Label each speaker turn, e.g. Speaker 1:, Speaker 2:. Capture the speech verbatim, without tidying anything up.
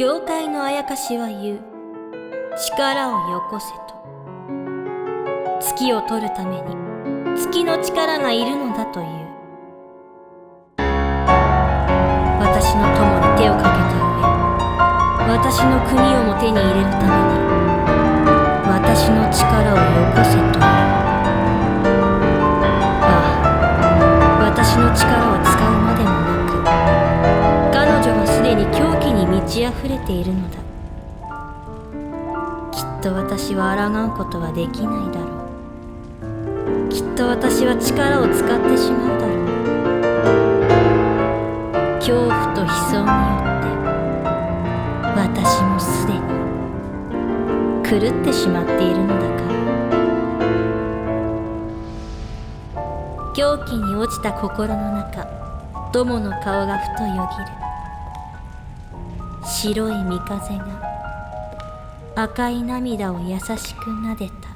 Speaker 1: 教会のあやかしは言う。力をよこせと。月を取るために月の力がいるのだという。私の友に手をかけた上、私の国をも手に入れるために私の力をよこせという。ああ、私の力を使うまでもなく、彼女はすでに狂気に満ち溢れているのだ。きっと私は抗うことはできないだろう。きっと私は力を使ってしまうだろう。恐怖と悲壮によって私もすでに狂ってしまっているのだから。狂気に落ちた心の中、友の顔がふとよぎる。白い三風が赤い涙を優しく撫でた。